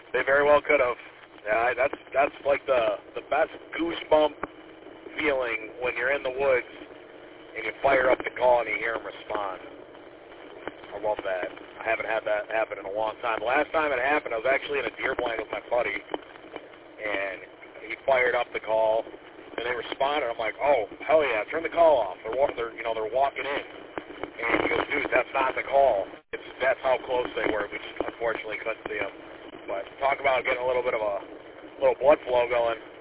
They very well could have. Yeah, that's like the best goosebump feeling when you're in the woods and you fire up the call and you hear them respond. I love that. I haven't had that happen in a long time. The last time it happened, I was actually in a deer blind with my buddy, and he fired up the call, and they responded. I'm like, oh, hell yeah, turn the call off. They're walking in. And he goes, dude, that's not the call. That's how close they were. We just unfortunately couldn't see them. But talk about getting a little bit of a little blood flow going.